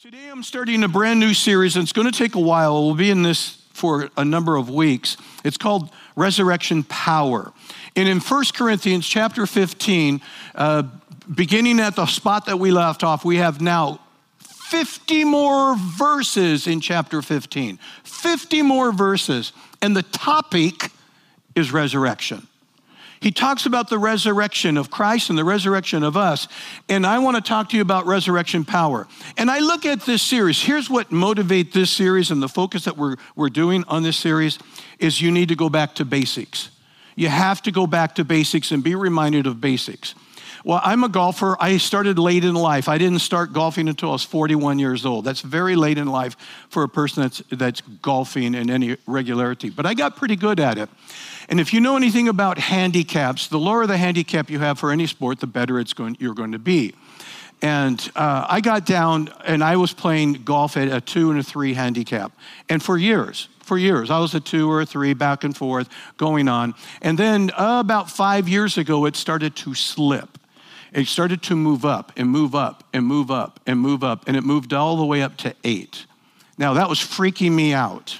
Today I'm starting a brand new series, and it's going to take a while. We'll be in this for a number of weeks. It's called Resurrection Power. And in 1 Corinthians chapter 15, beginning at the spot that we left off, we have now 50 more verses in chapter 15. 50 more verses, and the topic is resurrection. He talks about the resurrection of Christ and the resurrection of us. And I want to talk to you about resurrection power. And I look at this series. Here's what motivates this series and the focus that we're doing on this series is you need to go back to basics. You have to go back to basics and be reminded of basics. Well, I'm a golfer. I started late in life. I didn't start golfing until I was 41 years old. That's very late in life for a person that's golfing in any regularity. But I got pretty good at it. And if you know anything about handicaps, the lower the handicap you have for any sport, the better you're going to be. And I got down and I was playing golf at a 2 and a 3 handicap. And for years, I was a 2 or a 3 back and forth going on. And then about 5 years ago, it started to slip. It started to move up and move up and move up and move up. And it moved all the way up to 8. Now that was freaking me out.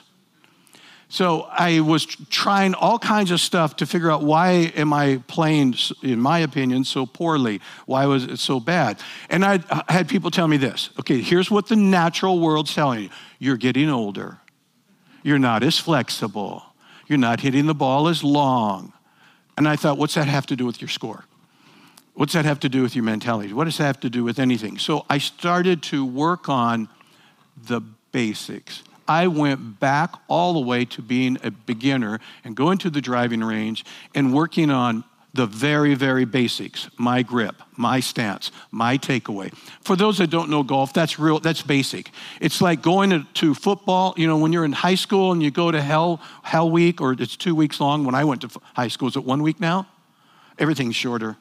So I was trying all kinds of stuff to figure out why am I playing, in my opinion, so poorly? Why was it so bad? And I had people tell me this. Okay, here's what the natural world's telling you. You're getting older. You're not as flexible. You're not hitting the ball as long. And I thought, what's that have to do with your score? What's that have to do with your mentality? What does that have to do with anything? So I started to work on the basics. I went back all the way to being a beginner and going to the driving range and working on the very, very basics. My grip, my stance, my takeaway. For those that don't know golf, that's basic. It's like going to football, when you're in high school and you go to Hell Week, or it's 2 weeks long. When I went to high school, is it 1 week now? Everything's shorter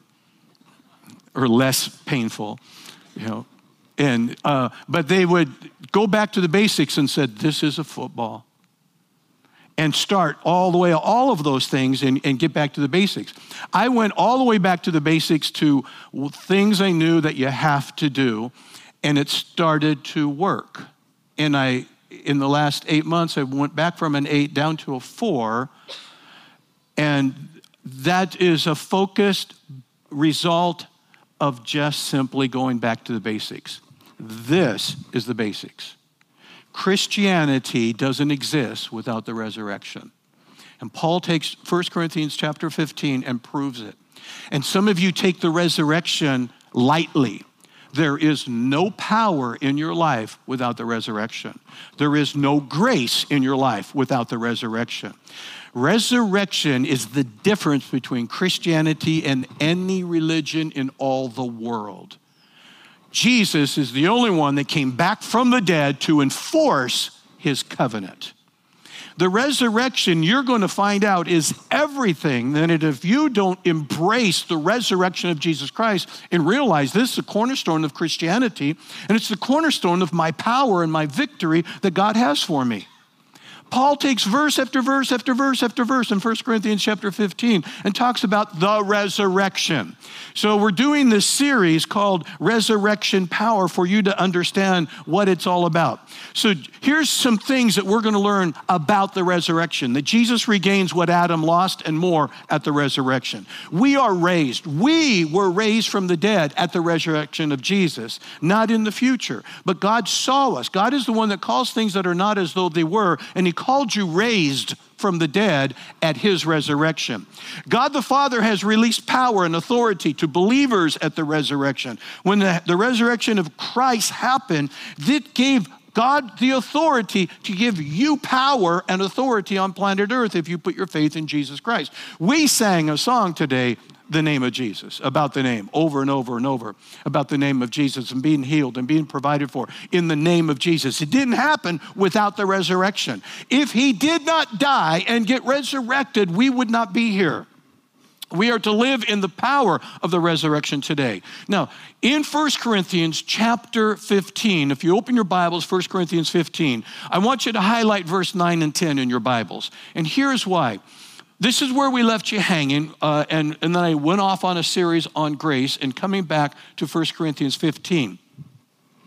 or less painful, but they would go back to the basics and said, this is a football. And start all the way, all of those things and get back to the basics. I went all the way back to the basics to things I knew that you have to do, and it started to work. And in the last 8 months, I went back from an 8 down to a 4, and that is a focused result of just simply going back to the basics. This is the basics. Christianity doesn't exist without the resurrection. And Paul takes 1 Corinthians chapter 15 and proves it. And some of you take the resurrection lightly. There is no power in your life without the resurrection. There is no grace in your life without the resurrection. Resurrection is the difference between Christianity and any religion in all the world. Jesus is the only one that came back from the dead to enforce his covenant. The resurrection, you're going to find out, is everything that if you don't embrace the resurrection of Jesus Christ and realize this is the cornerstone of Christianity, and it's the cornerstone of my power and my victory that God has for me. Paul takes verse after verse after verse after verse in 1 Corinthians chapter 15 and talks about the resurrection. So we're doing this series called Resurrection Power for you to understand what it's all about. So here's some things that we're going to learn about the resurrection, that Jesus regains what Adam lost and more at the resurrection. We are raised. We were raised from the dead at the resurrection of Jesus, not in the future. But God saw us. God is the one that calls things that are not as though they were, and he called you raised from the dead at his resurrection. God the Father has released power and authority to believers at the resurrection. When the resurrection of Christ happened, it gave God the authority to give you power and authority on planet Earth if you put your faith in Jesus Christ. We sang a song today, the name of Jesus, about the name, over and over and over, about the name of Jesus and being healed and being provided for in the name of Jesus. It didn't happen without the resurrection. If he did not die and get resurrected, we would not be here. We are to live in the power of the resurrection today. Now, in 1 Corinthians chapter 15, if you open your Bibles, 1 Corinthians 15, I want you to highlight verse 9 and 10 in your Bibles. And here's why. This is where we left you hanging, and then I went off on a series on grace and coming back to 1 Corinthians 15.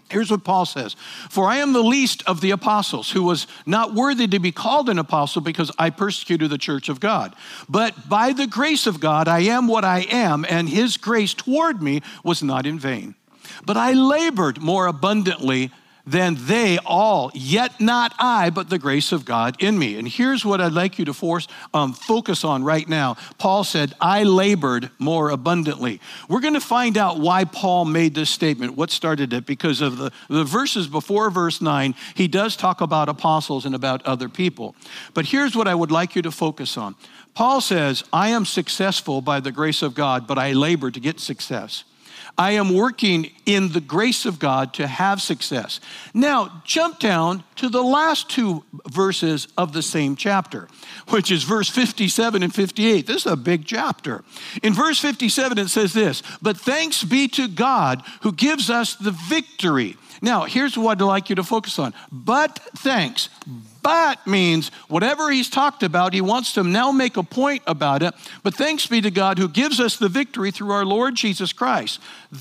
Here's what Paul says. For I am the least of the apostles, who was not worthy to be called an apostle because I persecuted the church of God. But by the grace of God, I am what I am, and his grace toward me was not in vain. But I labored more abundantly than they all, yet not I, but the grace of God in me. And here's what I'd like you to focus on right now. Paul said, I labored more abundantly. We're going to find out why Paul made this statement, what started it, because of the verses before verse 9, he does talk about apostles and about other people. But here's what I would like you to focus on. Paul says, I am successful by the grace of God, but I labor to get success. I am working in the grace of God to have success. Now, jump down to the last two verses of the same chapter, which is verse 57 and 58. This is a big chapter. In verse 57, it says this, but thanks be to God who gives us the victory. Now, here's what I'd like you to focus on. But thanks. But means whatever he's talked about, he wants to now make a point about it. But thanks be to God who gives us the victory through our Lord Jesus Christ.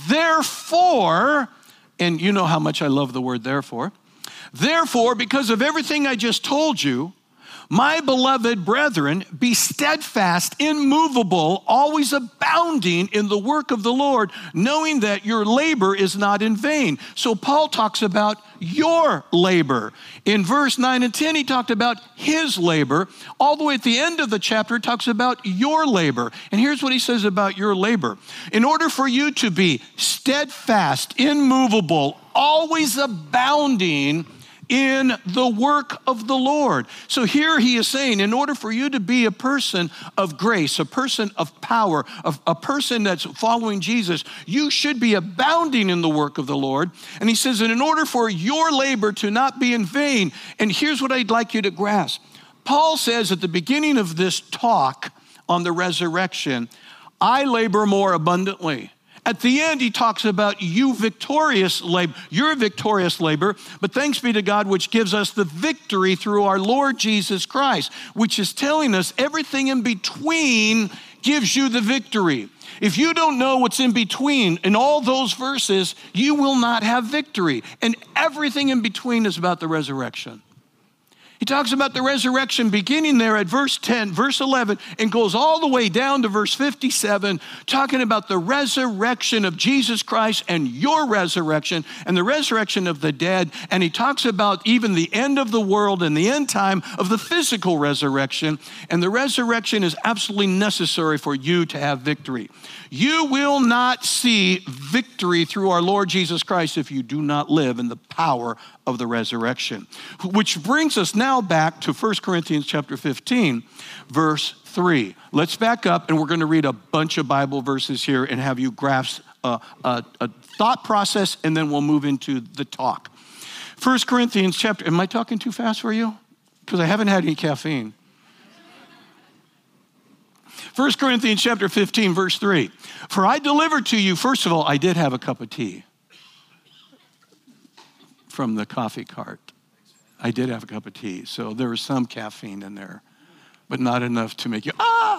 Therefore, and you know how much I love the word therefore. Therefore, because of everything I just told you, my beloved brethren, be steadfast, immovable, always abounding in the work of the Lord, knowing that your labor is not in vain. So Paul talks about your labor. In verse 9 and 10, he talked about his labor. All the way at the end of the chapter, it talks about your labor. And here's what he says about your labor. In order for you to be steadfast, immovable, always abounding in the work of the Lord. So here he is saying, in order for you to be a person of grace, a person of power, a person that's following Jesus, you should be abounding in the work of the Lord. And he says, and in order for your labor to not be in vain, and here's what I'd like you to grasp. Paul says at the beginning of this talk on the resurrection, I labor more abundantly. At the end, he talks about your victorious labor, but thanks be to God, which gives us the victory through our Lord Jesus Christ, which is telling us everything in between gives you the victory. If you don't know what's in between in all those verses, you will not have victory. And everything in between is about the resurrection. He talks about the resurrection beginning there at verse 10, verse 11, and goes all the way down to verse 57, talking about the resurrection of Jesus Christ and your resurrection and the resurrection of the dead. And he talks about even the end of the world and the end time of the physical resurrection. And the resurrection is absolutely necessary for you to have victory. You will not see victory through our Lord Jesus Christ if you do not live in the power of the resurrection. Which brings us now back to 1 Corinthians chapter 15, verse 3. Let's back up, and we're going to read a bunch of Bible verses here and have you grasp a thought process, and then we'll move into the talk. 1 Corinthians chapter, am I talking too fast for you? Because I haven't had any caffeine. 1 Corinthians chapter 15, verse 3. For I delivered to you, first of all, I did have a cup of tea from the coffee cart. I did have a cup of tea, so there was some caffeine in there, but not enough to make you,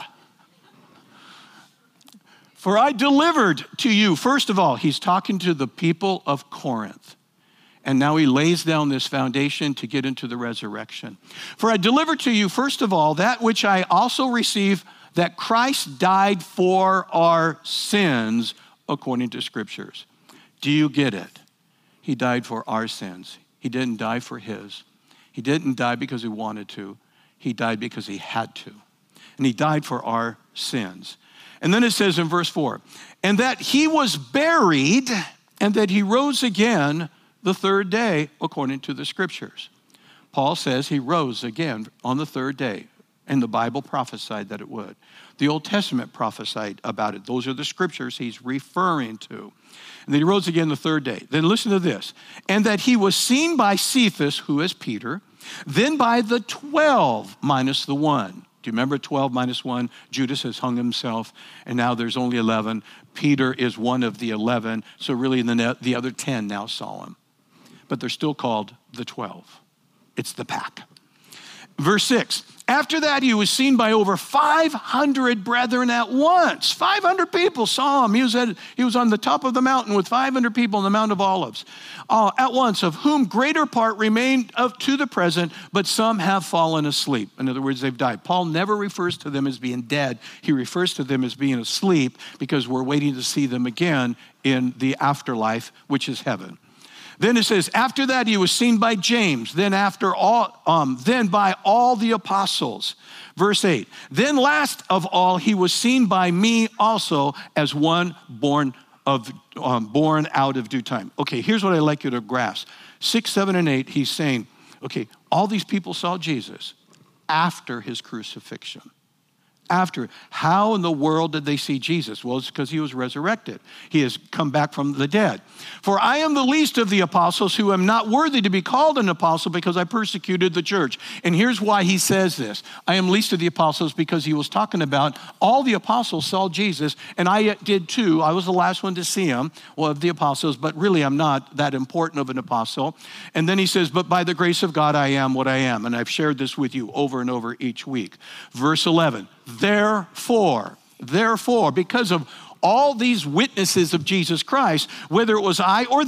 For I delivered to you, first of all, he's talking to the people of Corinth. And now he lays down this foundation to get into the resurrection. For I delivered to you, first of all, that which I also received, that Christ died for our sins according to scriptures. Do you get it? He died for our sins. He didn't die for his. He didn't die because he wanted to. He died because he had to. And he died for our sins. And then it says in verse 4, and that he was buried and that he rose again the third day according to the scriptures. Paul says he rose again on the third day. And the Bible prophesied that it would. The Old Testament prophesied about it. Those are the scriptures he's referring to. And then he rose again the third day. Then listen to this. And that he was seen by Cephas, who is Peter, then by the 12 minus the 1. Do you remember 12 minus 1? Judas has hung himself, and now there's only 11. Peter is one of the 11, so really the other 10 now saw him. But they're still called the 12. It's the pack. Verse 6, after that he was seen by over 500 brethren at once. 500 people saw him. He was on the top of the mountain with 500 people on the Mount of Olives. At once, of whom greater part remain to the present, but some have fallen asleep. In other words, they've died. Paul never refers to them as being dead. He refers to them as being asleep because we're waiting to see them again in the afterlife, which is heaven. Then it says, after that he was seen by James, then by all the apostles. Verse 8, then last of all he was seen by me also as one born out of due time. Okay, here's what I'd like you to grasp. 6, 7, and 8, he's saying, okay, all these people saw Jesus after his crucifixion. After, how in the world did they see Jesus? Well, it's because he was resurrected. He has come back from the dead. For I am the least of the apostles who am not worthy to be called an apostle because I persecuted the church. And here's why he says this. I am least of the apostles because he was talking about all the apostles saw Jesus, and I did too. I was the last one to see him, well, of the apostles, but really I'm not that important of an apostle. And then he says, but by the grace of God, I am what I am. And I've shared this with you over and over each week. Verse 11. Therefore, because of all these witnesses of Jesus Christ, whether it was I or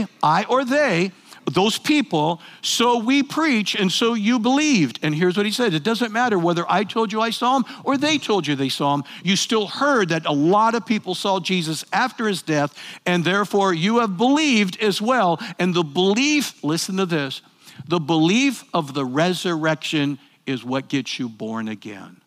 they, those people, so we preach and so you believed. And here's what he said. It doesn't matter whether I told you I saw him or they told you they saw him. You still heard that a lot of people saw Jesus after his death, and therefore you have believed as well. And the belief, listen to this, the belief of the resurrection is what gets you born again.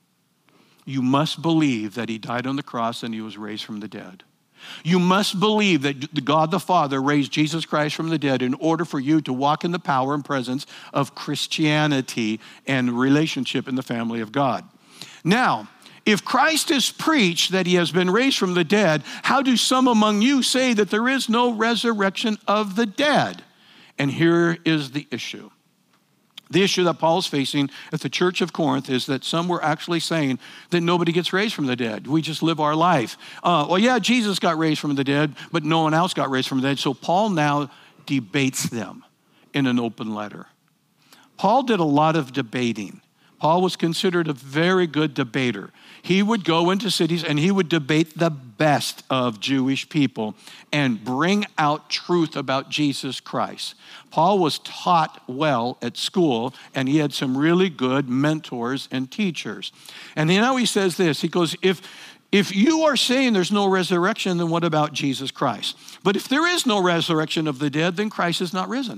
You must believe that he died on the cross and he was raised from the dead. You must believe that God the Father raised Jesus Christ from the dead in order for you to walk in the power and presence of Christianity and relationship in the family of God. Now, if Christ is preached that he has been raised from the dead, how do some among you say that there is no resurrection of the dead? And here is the issue. The issue that Paul is facing at the church of Corinth is that some were actually saying that nobody gets raised from the dead. We just live our life. Well, yeah, Jesus got raised from the dead, but no one else got raised from the dead. So Paul now debates them in an open letter. Paul did a lot of debating. Paul was considered a very good debater. He would go into cities and he would debate the best of Jewish people and bring out truth about Jesus Christ. Paul was taught well at school, and he had some really good mentors and teachers. And now he says this, he goes, if you are saying there's no resurrection, then what about Jesus Christ? But if there is no resurrection of the dead, then Christ is not risen.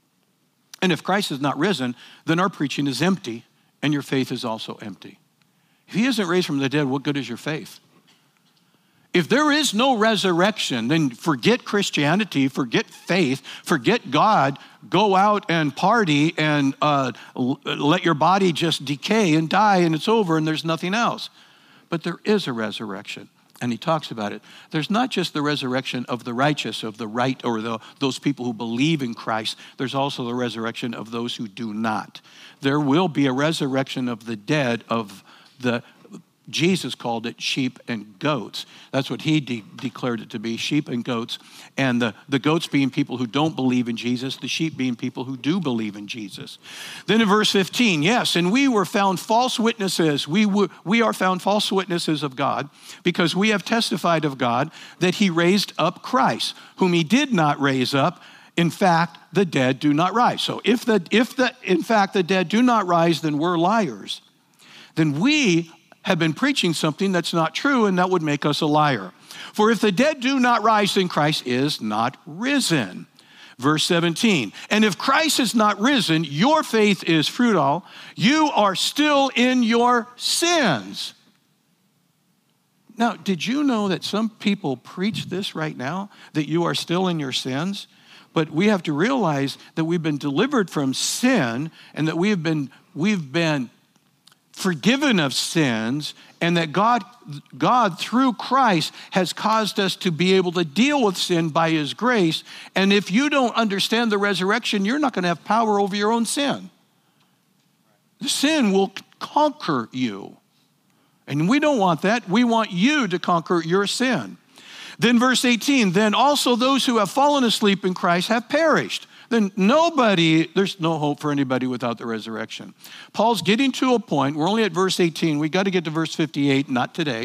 And if Christ is not risen, then our preaching is empty, and your faith is also empty. If he isn't raised from the dead, what good is your faith? If there is no resurrection, then forget Christianity, forget faith, forget God, go out and party and let your body just decay and die and it's over and there's nothing else. But there is a resurrection, and he talks about it. There's not just the resurrection of the righteous, of the right, or those people who believe in Christ. There's also the resurrection of those who do not. There will be a resurrection of the dead, of the Jesus called it sheep and goats. That's what he declared it to be, sheep and goats. And the goats being people who don't believe in Jesus, the sheep being people who do believe in Jesus. Then in verse 15, yes, and we were found false witnesses. We are found false witnesses of God because we have testified of God that he raised up Christ, whom he did not raise up. In fact, the dead do not rise. So if in fact the dead do not rise, then we're liars. Then we have been preaching something that's not true, and that would make us a liar. For if the dead do not rise, then Christ is not risen. Verse 17, and if Christ is not risen, your faith is futile. You are still in your sins. Now, did you know that some people preach this right now, that you are still in your sins? But we have to realize that we've been delivered from sin, and that we've been forgiven of sins, and that God through Christ has caused us to be able to deal with sin by his grace. And if you don't understand the resurrection, you're not going to have power over your own sin. The sin will conquer you. And we don't want that. We want you to conquer your sin. Then verse 18, then also those who have fallen asleep in Christ have perished. then there's no hope for anybody without the resurrection. Paul's getting to a point, we're only at verse 18, we got to get to verse 58, not today.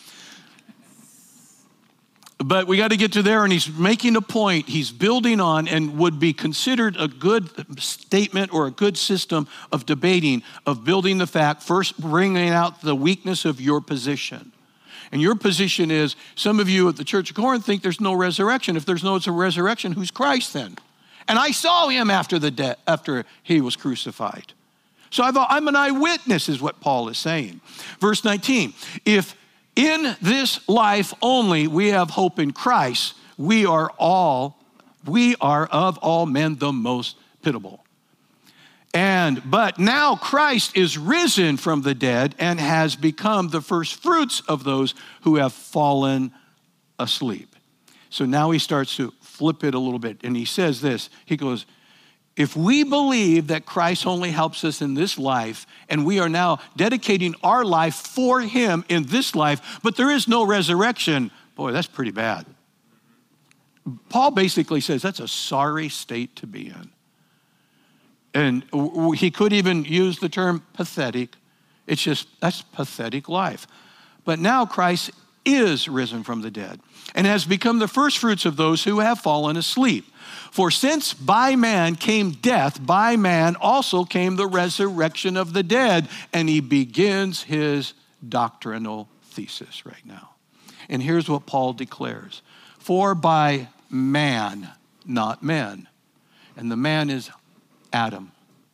But we got to get to there, and he's making a point. He's building on and would be considered a good statement or a good system of debating, of building the fact, first bringing out the weakness of your position. And your position is, some of you at the Church of Corinth think there's no resurrection. If there's no resurrection, who's Christ then? And I saw him after he was crucified. So I'm an eyewitness, is what Paul is saying. Verse 19, if in this life only we have hope in Christ, we are of all men the most pitiable. But now Christ is risen from the dead and has become the first fruits of those who have fallen asleep. So now he starts to flip it a little bit, and he says this, he goes, if we believe that Christ only helps us in this life, and we are now dedicating our life for him in this life, but there is no resurrection, boy, that's pretty bad. Paul basically says that's a sorry state to be in. And he could even use the term pathetic. It's just, that's pathetic life. But now Christ is risen from the dead and has become the first fruits of those who have fallen asleep. For since by man came death, by man also came the resurrection of the dead. And he begins his doctrinal thesis right now. And here's what Paul declares. For by man, not men. And the man is Adam.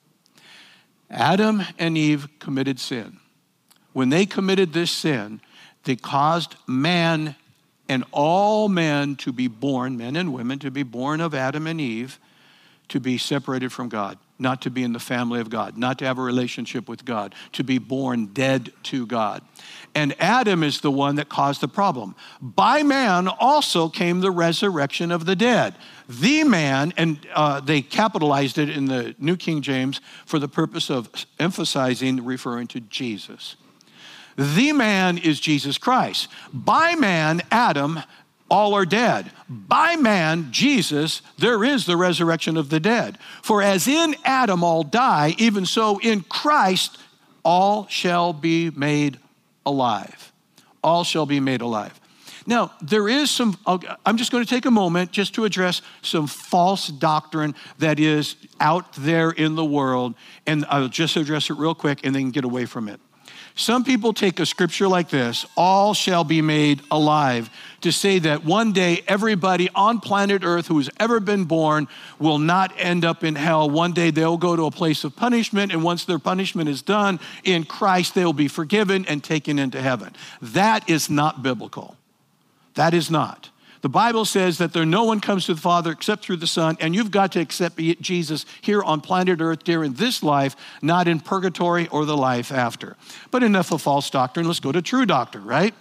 Adam and Eve committed sin. When they committed this sin, they caused man and all men to be born, men and women, to be born of Adam and Eve, to be separated from God, not to be in the family of God, not to have a relationship with God, to be born dead to God. And Adam is the one that caused the problem. By man also came the resurrection of the dead. The man, and they capitalized it in the New King James for the purpose of emphasizing, referring to Jesus. The man is Jesus Christ. By man, Adam, all are dead. By man, Jesus, there is the resurrection of the dead. For as in Adam all die, even so in Christ all shall be made alive. All shall be made alive. Now, there is I'm just going to take a moment just to address some false doctrine that is out there in the world, and I'll just address it real quick and then get away from it. Some people take a scripture like this, all shall be made alive, to say that one day everybody on planet Earth who has ever been born will not end up in hell. One day they'll go to a place of punishment, and once their punishment is done in Christ, they'll be forgiven and taken into heaven. That is not biblical. That is not. The Bible says that no one comes to the Father except through the Son, and you've got to accept Jesus here on planet Earth during this life, not in purgatory or the life after. But enough of false doctrine. Let's go to true doctrine, right?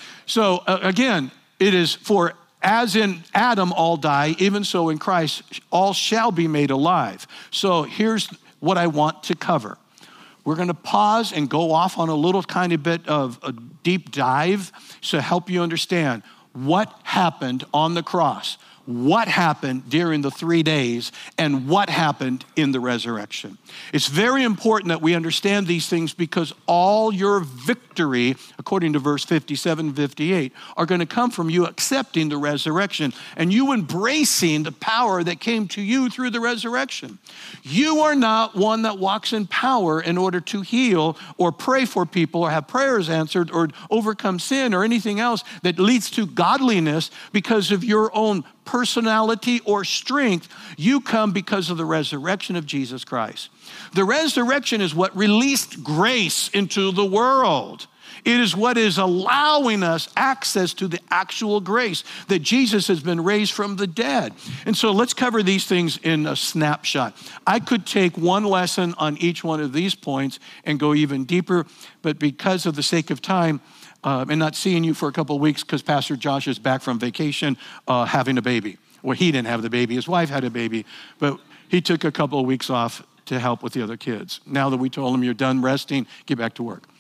So again, it is for as in Adam all die, even so in Christ all shall be made alive. So here's what I want to cover. We're going to pause and go off on a little kind of bit of a deep dive to help you understand what happened on the cross, what happened during the 3 days, and what happened in the resurrection. It's very important that we understand these things because all your victory, according to verse 57, 58, are going to come from you accepting the resurrection and you embracing the power that came to you through the resurrection. You are not one that walks in power in order to heal or pray for people or have prayers answered or overcome sin or anything else that leads to godliness because of your own personality or strength. You come because of the resurrection of Jesus Christ. The resurrection is what released grace into the world. It is what is allowing us access to the actual grace that Jesus has been raised from the dead. And so let's cover these things in a snapshot. I could take one lesson on each one of these points and go even deeper, but because of the sake of time, and not seeing you for a couple of weeks because Pastor Josh is back from vacation having a baby. Well, he didn't have the baby. His wife had a baby, but he took a couple of weeks off to help with the other kids. Now that we told him you're done resting, get back to work.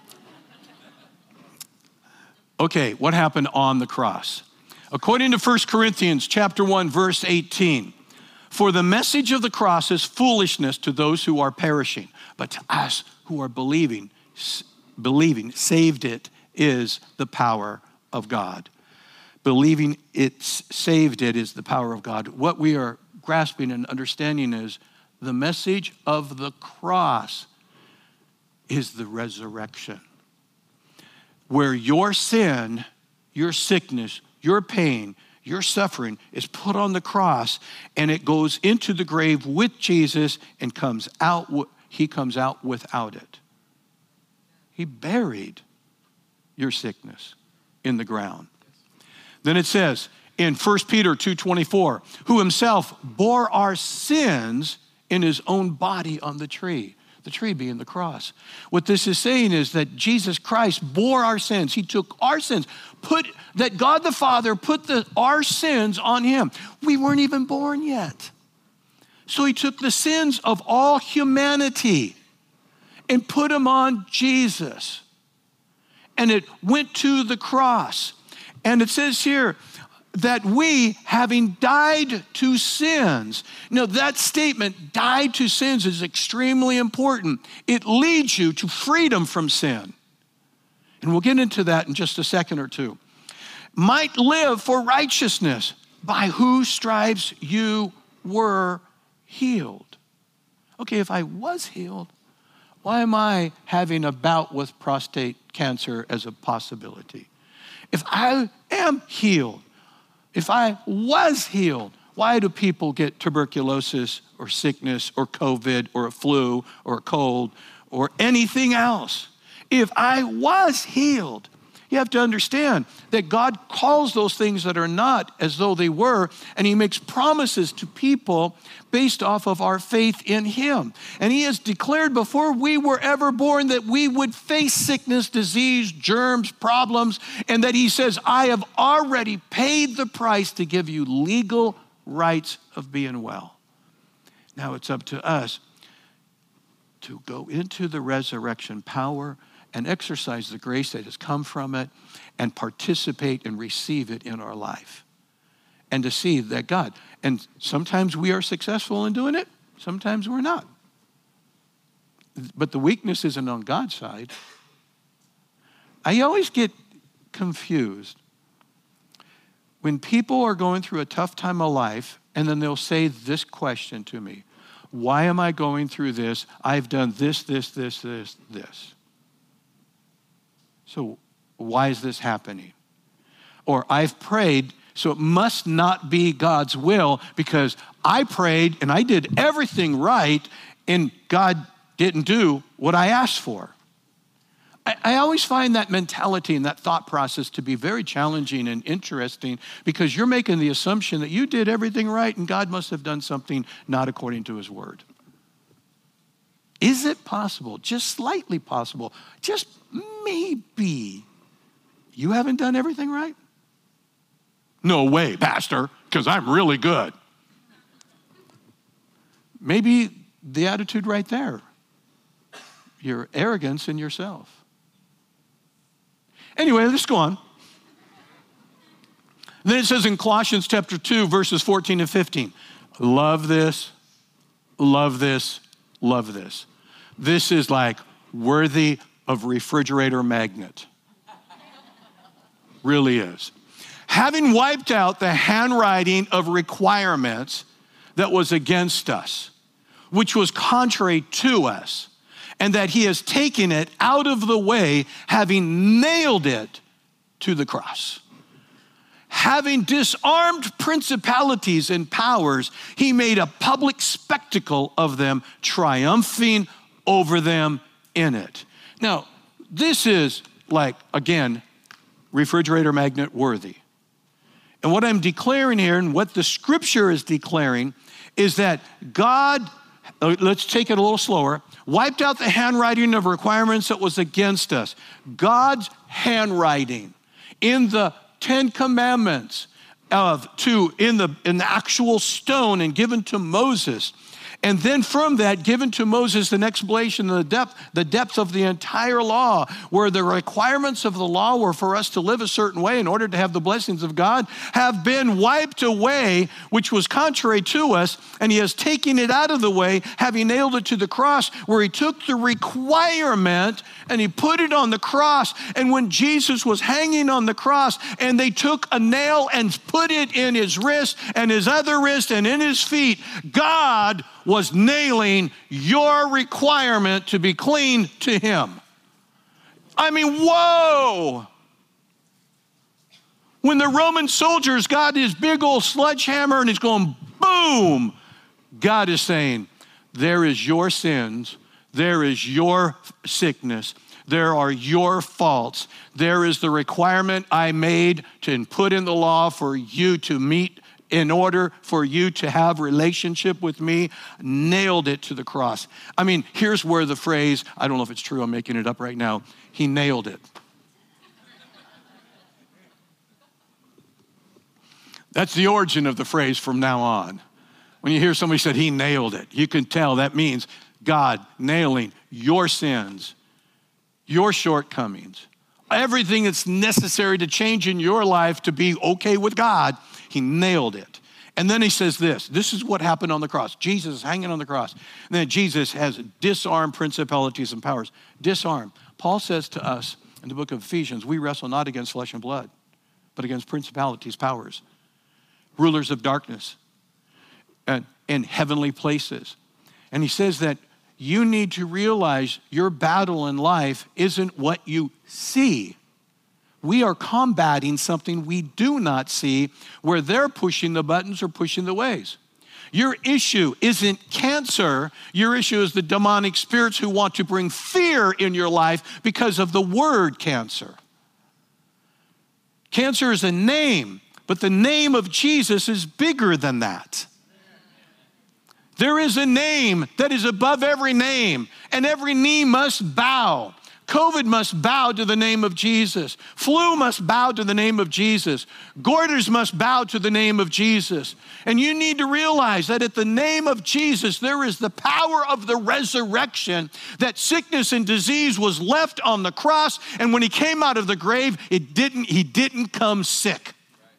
Okay, what happened on the cross? According to 1 Corinthians chapter 1, verse 18, For the message of the cross is foolishness to those who are perishing, but to us who are believing, saved it is the power of God. Believing it's saved it is the power of God. What we are grasping and understanding is the message of the cross is the resurrection. Where your sin, your sickness, your pain, your suffering is put on the cross, and it goes into the grave with Jesus and he comes out without it. He buried your sickness in the ground. Then it says in 1 Peter 2:24, who himself bore our sins in his own body on the tree being the cross. What this is saying is that Jesus Christ bore our sins. He took our sins, that God the Father put our sins on him. We weren't even born yet. So he took the sins of all humanity and put them on Jesus. And it went to the cross. And it says here that we, having died to sins. Now that statement, died to sins, is extremely important. It leads you to freedom from sin. And we'll get into that in just a second or two. Might live for righteousness, by whose stripes you were healed. Okay, if I was healed, why am I having a bout with prostate cancer as a possibility? If I am healed, if I was healed, why do people get tuberculosis or sickness or COVID or a flu or a cold or anything else? If I was healed, you have to understand that God calls those things that are not as though they were, and he makes promises to people based off of our faith in him. And he has declared before we were ever born that we would face sickness, disease, germs, problems, and that he says, I have already paid the price to give you legal rights of being well. Now it's up to us to go into the resurrection power and exercise the grace that has come from it and participate and receive it in our life. And to see that God, and sometimes we are successful in doing it, sometimes we're not. But the weakness isn't on God's side. I always get confused when people are going through a tough time of life, and then they'll say this question to me: why am I going through this? I've done this. So why is this happening? Or I've prayed, so it must not be God's will because I prayed and I did everything right and God didn't do what I asked for. I always find that mentality and that thought process to be very challenging and interesting because you're making the assumption that you did everything right and God must have done something not according to his word. Is it possible, just slightly possible, just maybe you haven't done everything right? No way, Pastor, because I'm really good. Maybe the attitude right there, your arrogance in yourself. Anyway, let's go on. Then it says in Colossians chapter 2, verses 14 and 15, love this, love this, love this. This is like worthy of refrigerator magnet. Really is. Having wiped out the handwriting of requirements that was against us, which was contrary to us, and that he has taken it out of the way, having nailed it to the cross. Having disarmed principalities and powers, he made a public spectacle of them, triumphing over them in it. Now, this is like, again, refrigerator magnet worthy. And what I'm declaring here and what the scripture is declaring is that God, let's take it a little slower, wiped out the handwriting of requirements that was against us. God's handwriting in the 10 Commandments in the actual stone and given to Moses. And then from that, given to Moses an explanation, the depth of the entire law, where the requirements of the law were for us to live a certain way in order to have the blessings of God, have been wiped away, which was contrary to us, and he has taken it out of the way, having nailed it to the cross, where he took the requirement and he put it on the cross. And when Jesus was hanging on the cross, and they took a nail and put it in his wrist and his other wrist and in his feet, God was nailing your requirement to be clean to him. I mean, whoa! When the Roman soldiers got his big old sledgehammer and he's going boom, God is saying, there is your sins, there is your sickness, there are your faults, there is the requirement I made to put in the law for you to meet in order for you to have relationship with me, nailed it to the cross. I mean, here's where the phrase, I don't know if it's true, I'm making it up right now, he nailed it. That's the origin of the phrase from now on. When you hear somebody said he nailed it, you can tell that means God nailing your sins, your shortcomings, everything that's necessary to change in your life to be okay with God. He nailed it. And then he says this is what happened on the cross. Jesus is hanging on the cross. And then Jesus has disarmed principalities and powers. Disarm. Paul says to us in the book of Ephesians, we wrestle not against flesh and blood, but against principalities, powers, rulers of darkness, and heavenly places. And he says that you need to realize your battle in life isn't what you see. We are combating something we do not see, where they're pushing the buttons or pushing the ways. Your issue isn't cancer. Your issue is the demonic spirits who want to bring fear in your life because of the word cancer. Cancer is a name, but the name of Jesus is bigger than that. There is a name that is above every name, and every knee must bow. COVID must bow to the name of Jesus. Flu must bow to the name of Jesus. Goiters must bow to the name of Jesus. And you need to realize that at the name of Jesus, there is the power of the resurrection, that sickness and disease was left on the cross. And when he came out of the grave, he didn't come sick.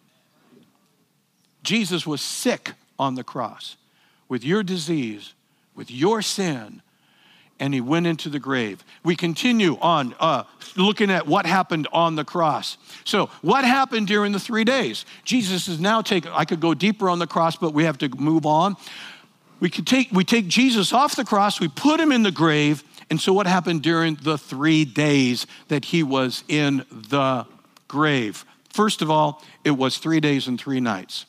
Jesus was sick on the cross with your disease, with your sin, and he went into the grave. We continue on looking at what happened on the cross. So what happened during the 3 days? Jesus is now taken. I could go deeper on the cross, but we have to move on. We take Jesus off the cross, we put him in the grave, and so what happened during the 3 days that he was in the grave? First of all, it was 3 days and 3 nights.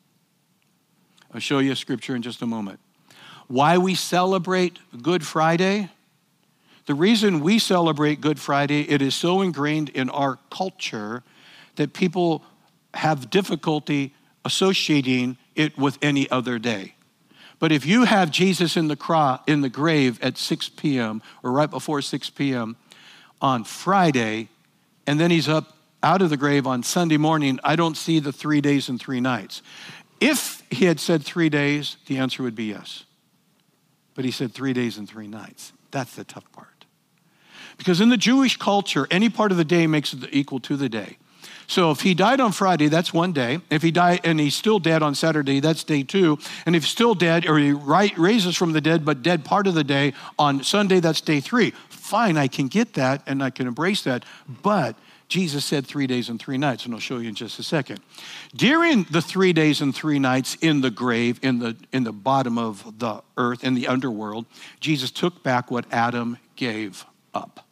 I'll show you a scripture in just a moment. Why we celebrate Good Friday? The reason we celebrate Good Friday, it is so ingrained in our culture that people have difficulty associating it with any other day. But if you have Jesus in the grave at 6 p.m. or right before 6 p.m. on Friday, and then he's up out of the grave on Sunday morning, I don't see the 3 days and 3 nights. If he had said 3 days, the answer would be yes. But he said 3 days and 3 nights. That's the tough part. Because in the Jewish culture, any part of the day makes it equal to the day. So if he died on Friday, that's 1 day. If he died and he's still dead on Saturday, that's day 2. And if he's still dead, or he raises from the dead, but dead part of the day on Sunday, that's day 3. Fine, I can get that and I can embrace that. But Jesus said 3 days and 3 nights, and I'll show you in just a second. During the 3 days and 3 nights in the grave, in the bottom of the earth, in the underworld, Jesus took back what Adam gave up.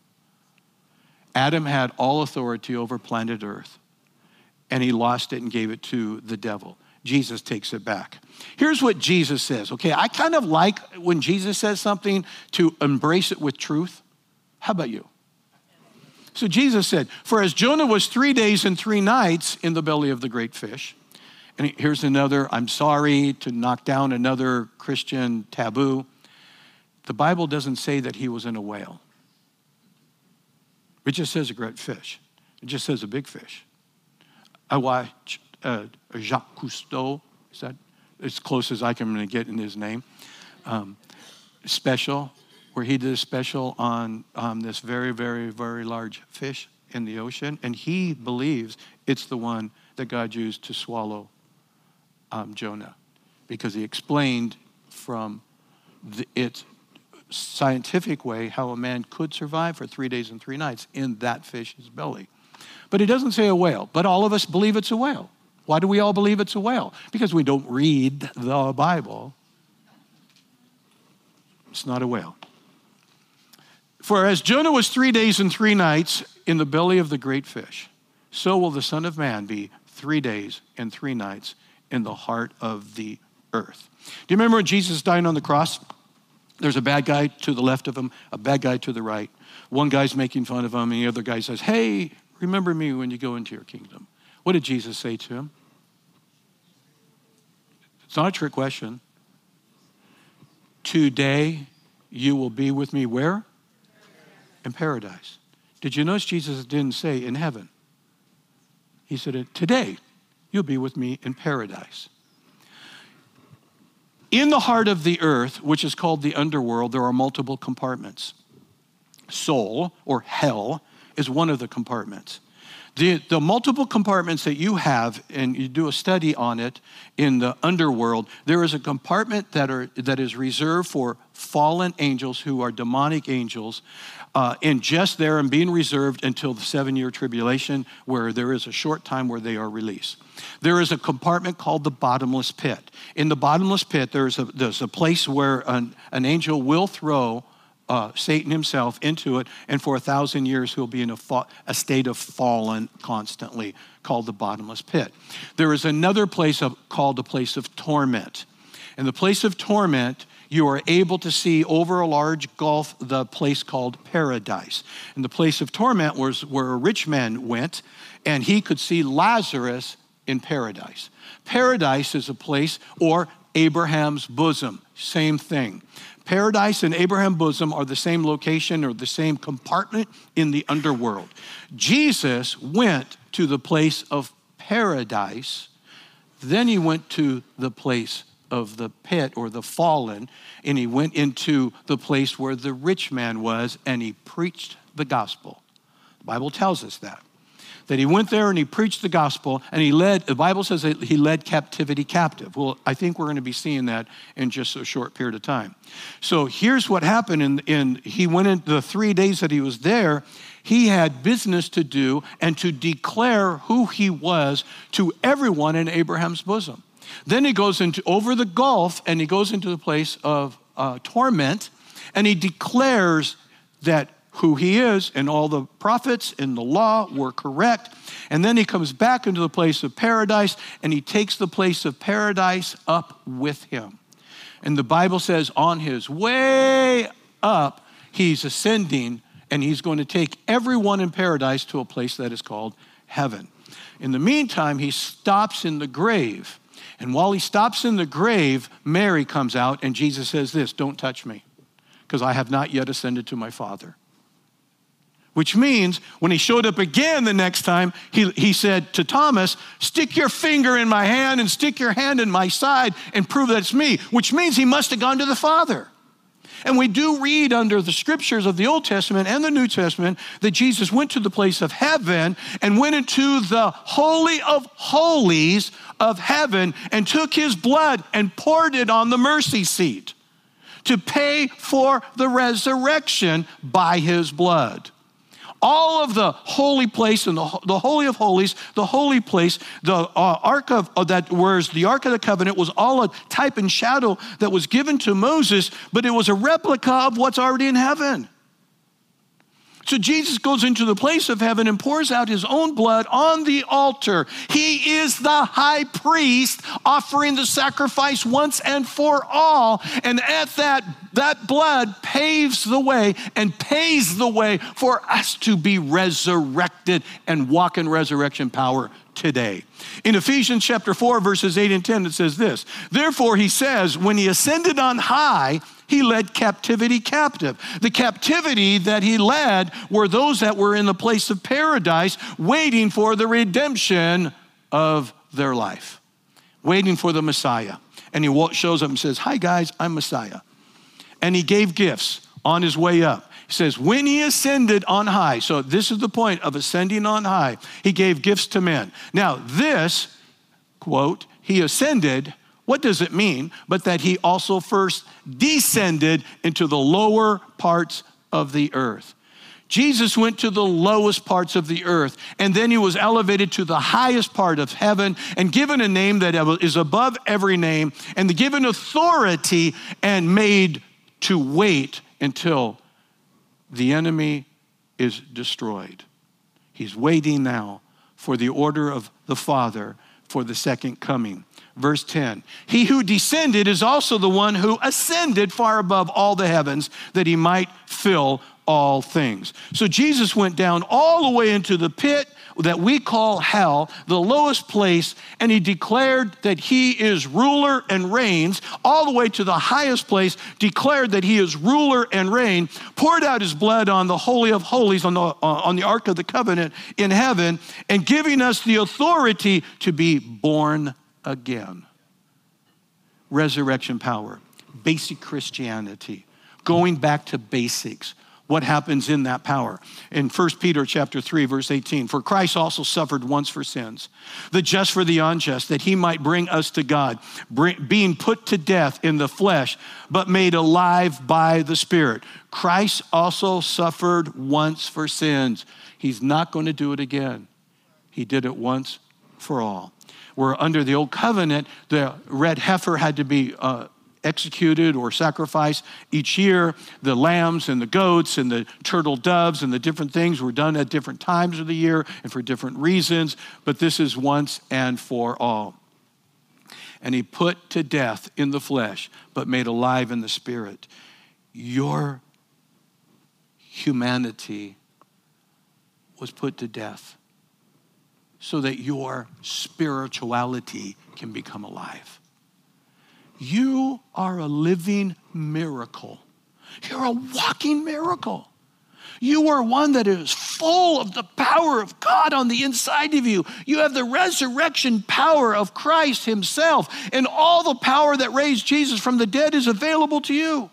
Adam had all authority over planet Earth, and he lost it and gave it to the devil. Jesus takes it back. Here's what Jesus says. Okay, I kind of like when Jesus says something to embrace it with truth. How about you? So Jesus said, for as Jonah was 3 days and 3 nights in the belly of the great fish, and here's another, I'm sorry to knock down another Christian taboo. The Bible doesn't say that he was in a whale. It just says a great fish. It just says a big fish. I watched Jacques Cousteau. Is that as close as I can get in his name? special, where he did a special on this very, very, very large fish in the ocean. And he believes it's the one that God used to swallow Jonah, because he explained from its scientific way how a man could survive for 3 days and 3 nights in that fish's belly. But he doesn't say a whale, but all of us believe it's a whale. Why do we all believe it's a whale? Because we don't read the Bible. It's not a whale. For as Jonah was 3 days and 3 nights in the belly of the great fish, so will the Son of Man be 3 days and 3 nights in the heart of the earth. Do you remember when Jesus died on the cross? There's a bad guy to the left of him, a bad guy to the right. One guy's making fun of him, and the other guy says, hey, remember me when you go into your kingdom. What did Jesus say to him? It's not a trick question. Today you will be with me where? In paradise. Did you notice Jesus didn't say in heaven? He said, today you'll be with me in paradise. In the heart of the earth, which is called the underworld, there are multiple compartments. Soul, or hell, is one of the compartments. The multiple compartments that you have, and you do a study on it in the underworld, there is a compartment that is reserved for fallen angels who are demonic angels, and just there and being reserved until the 7-year tribulation, where there is a short time where they are released. There is a compartment called the bottomless pit. In the bottomless pit, there's a place where an angel will throw Satan himself into it, and for 1,000 years he'll be in a state of fallen constantly, called the bottomless pit. There is another place called the place of torment. In the place of torment, you are able to see over a large gulf the place called paradise. And the place of torment was where a rich man went, and he could see Lazarus in paradise. Paradise is a place, or Abraham's bosom, same thing. Paradise and Abraham's bosom are the same location or the same compartment in the underworld. Jesus went to the place of paradise, then he went to the place of the pit or the fallen, and he went into the place where the rich man was, and he preached the gospel. The Bible tells us that he went there and he preached the gospel, and the Bible says that he led captivity captive. Well, I think we're going to be seeing that in just a short period of time. So here's what happened. He went in the 3 days that he was there. He had business to do and to declare who he was to everyone in Abraham's bosom. Then he goes over the gulf, and he goes into the place of torment, and he declares that who he is, and all the prophets in the law were correct. And then he comes back into the place of paradise, and he takes the place of paradise up with him. And the Bible says on his way up, he's ascending, and he's going to take everyone in paradise to a place that is called heaven. In the meantime, he stops in the grave. And while he stops in the grave, Mary comes out, and Jesus says this, don't touch me, because I have not yet ascended to my Father. Which means when he showed up again the next time, he said to Thomas, stick your finger in my hand and stick your hand in my side and prove that it's me, which means he must have gone to the Father. And we do read under the scriptures of the Old Testament and the New Testament that Jesus went to the place of heaven and went into the Holy of Holies of heaven and took his blood and poured it on the mercy seat to pay for the resurrection by his blood. All of the holy place and the Holy of Holies, the holy place, the Ark of that, whereas the Ark of the Covenant was all a type and shadow that was given to Moses, but it was a replica of what's already in heaven. So Jesus goes into the place of heaven and pours out his own blood on the altar. He is the high priest offering the sacrifice once and for all. And at that blood paves the way and pays the way for us to be resurrected and walk in resurrection power today. In Ephesians chapter 4, verses 8 and 10, it says this, therefore he says, when he ascended on high, he led captivity captive. The captivity that he led were those that were in the place of paradise, waiting for the redemption of their life, waiting for the Messiah. And he shows up and says, hi guys, I'm Messiah. and he gave gifts on his way up. He says, when he ascended on high, so this is the point of ascending on high, he gave gifts to men. Now this, quote, he ascended, what does it mean? But that he also first descended into the lower parts of the earth. Jesus went to the lowest parts of the earth, and then he was elevated to the highest part of heaven and given a name that is above every name, and given authority and made to wait until the enemy is destroyed. He's waiting now for the order of the Father for the second coming. Verse 10, he who descended is also the one who ascended far above all the heavens that he might fill all things. So Jesus went down all the way into the pit that we call hell, the lowest place, and he declared that he is ruler and reigns, all the way to the highest place, declared that he is ruler and reign, poured out his blood on the Holy of Holies, on the Ark of the Covenant in heaven, and giving us the authority to be born again. Resurrection power, basic Christianity, going back to basics. What happens in that power? In 1 Peter chapter 3, verse 18, for Christ also suffered once for sins, the just for the unjust, that he might bring us to God, being put to death in the flesh, but made alive by the Spirit. Christ also suffered once for sins. He's not going to do it again. He did it once for all. Where under the old covenant, the red heifer had to be executed or sacrificed each year. The lambs and the goats and the turtle doves and the different things were done at different times of the year and for different reasons, but this is once and for all. And he put to death in the flesh, but made alive in the Spirit. Your humanity was put to death so that your spirituality can become alive. You are a living miracle. You're a walking miracle. You are one that is full of the power of God on the inside of you. You have the resurrection power of Christ himself, and all the power that raised Jesus from the dead is available to you.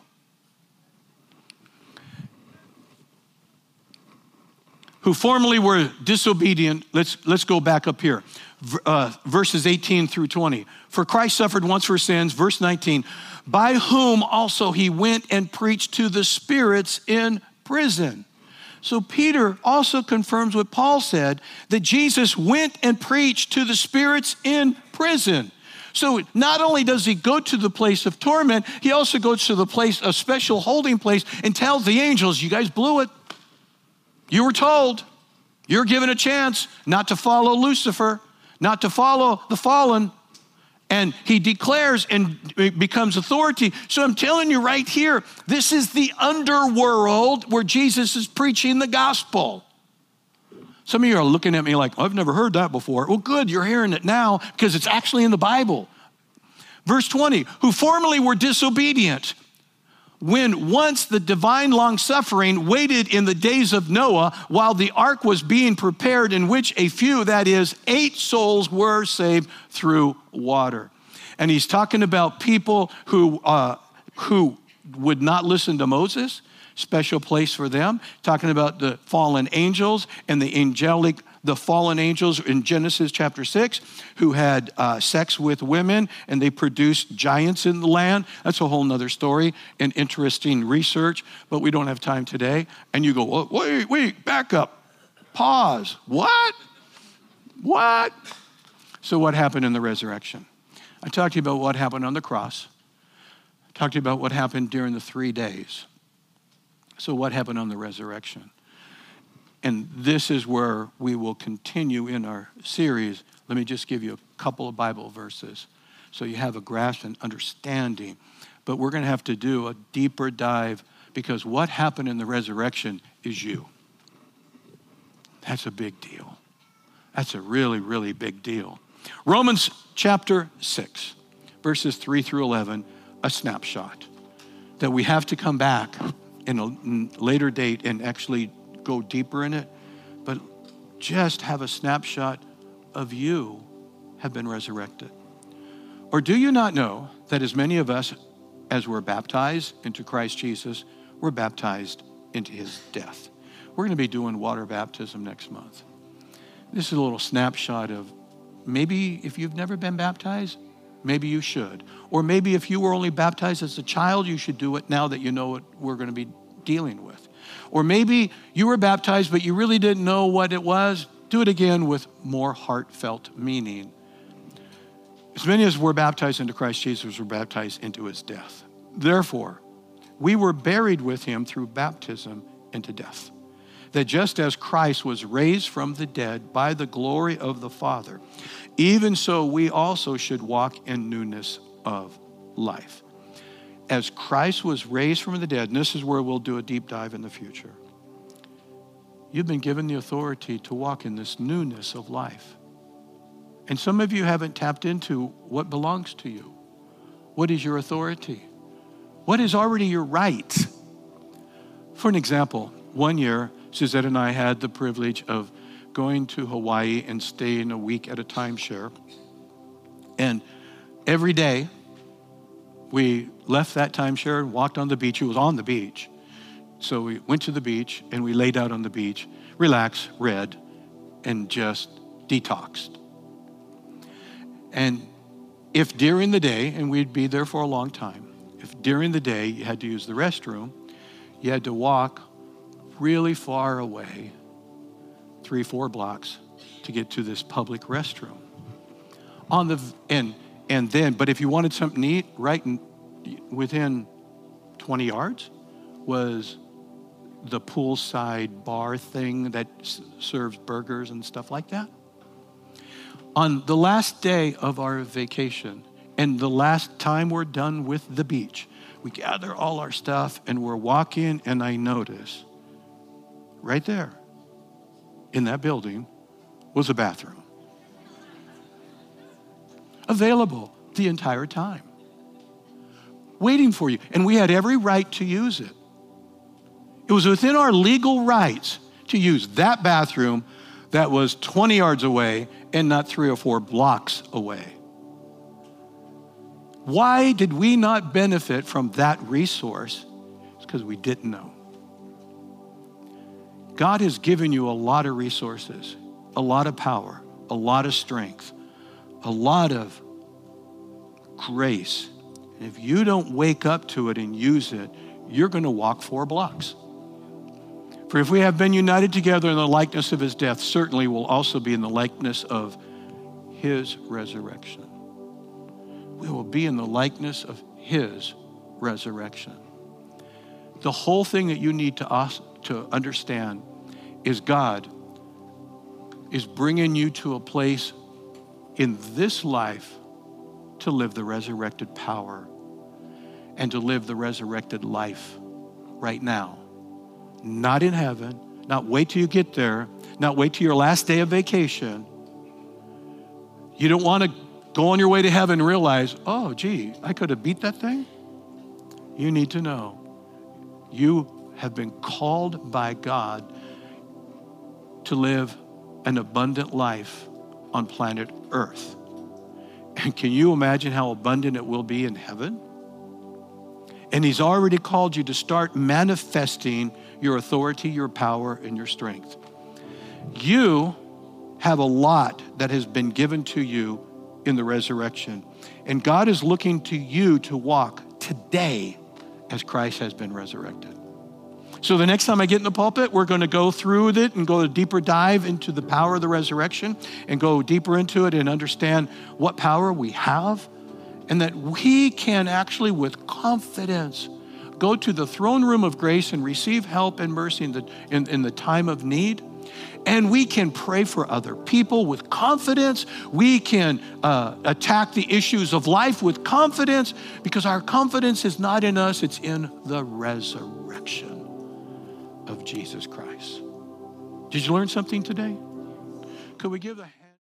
Who formerly were disobedient. Let's go back up here. Verses 18 through 20. For Christ suffered once for sins, verse 19, by whom also he went and preached to the spirits in prison. So Peter also confirms what Paul said, that Jesus went and preached to the spirits in prison. So not only does he go to the place of torment, he also goes to the place, a special holding place, and tells the angels, you guys blew it. You were told, you're given a chance not to follow Lucifer, not to follow the fallen. And he declares and becomes authority. So I'm telling you right here, this is the underworld where Jesus is preaching the gospel. Some of you are looking at me like, I've never heard that before. Well, good, you're hearing it now because it's actually in the Bible. Verse 20, who formerly were disobedient, when once the divine long-suffering waited in the days of Noah while the ark was being prepared, in which a few, that is 8 souls, were saved through water. And he's talking about people who would not listen to Moses, special place for them. Talking about the fallen angels and the fallen angels in Genesis chapter 6 who had sex with women and they produced giants in the land. That's a whole nother story and interesting research, but we don't have time today. And you go, well, wait, back up, pause. What? So what happened in the resurrection? I talked to you about what happened on the cross. I talked to you about what happened during the 3 days. So what happened on the resurrection? And this is where we will continue in our series. Let me just give you a couple of Bible verses so you have a grasp and understanding. But we're going to have to do a deeper dive because what happened in the resurrection is you. That's a big deal. That's a really, really big deal. Romans chapter 6, verses 3 through 11, a snapshot that we have to come back in a later date and actually go deeper in it, but just have a snapshot of you have been resurrected. Or do you not know that as many of us as we're baptized into Christ Jesus, we're baptized into his death. We're going to be doing water baptism next month. This is a little snapshot of maybe if you've never been baptized, maybe you should. Or maybe if you were only baptized as a child, you should do it now that you know what we're going to be dealing with. Or maybe you were baptized, but you really didn't know what it was. Do it again with more heartfelt meaning. As many as were baptized into Christ Jesus were baptized into his death. Therefore, we were buried with him through baptism into death. That just as Christ was raised from the dead by the glory of the Father, even so we also should walk in newness of life. As Christ was raised from the dead, and this is where we'll do a deep dive in the future, you've been given the authority to walk in this newness of life. And some of you haven't tapped into what belongs to you. What is your authority? What is already your right? For an example, one year, Suzette and I had the privilege of going to Hawaii and staying a week at a timeshare. And every day, we left that timeshare and walked on the beach. It was on the beach. So we went to the beach and we laid out on the beach, relaxed, read, and just detoxed. And if during the day, and we'd be there for a long time, if during the day you had to use the restroom, you had to walk really far away, 3-4 blocks, to get to this public restroom. But if you wanted something to eat, within 20 yards was the poolside bar thing that serves burgers and stuff like that. On the last day of our vacation, and the last time we're done with the beach, we gather all our stuff and we're walking, and I notice right there in that building was a bathroom. Available the entire time. Waiting for you. And we had every right to use it. It was within our legal rights to use that bathroom that was 20 yards away and not 3 or 4 blocks away. Why did we not benefit from that resource? It's because we didn't know. God has given you a lot of resources, a lot of power, a lot of strength, a lot of grace. And if you don't wake up to it and use it, you're going to walk 4 blocks. For if we have been united together in the likeness of his death, certainly we'll also be in the likeness of his resurrection. We will be in the likeness of his resurrection. The whole thing that you need to understand is God is bringing you to a place in this life to live the resurrected power and to live the resurrected life right now. Not in heaven, not wait till you get there, not wait till your last day of vacation. You don't want to go on your way to heaven and realize, oh, gee, I could have beat that thing. You need to know you have been called by God to live an abundant life on planet Earth. And can you imagine how abundant it will be in heaven? And he's already called you to start manifesting your authority, your power, and your strength. You have a lot that has been given to you in the resurrection. And God is looking to you to walk today as Christ has been resurrected. So the next time I get in the pulpit, we're going to go through it and go a deeper dive into the power of the resurrection and go deeper into it and understand what power we have, and that we can actually with confidence go to the throne room of grace and receive help and mercy in the time of need. And we can pray for other people with confidence. We can attack the issues of life with confidence, because our confidence is not in us, it's in the resurrection of Jesus Christ. Did you learn something today? Could we give a hand?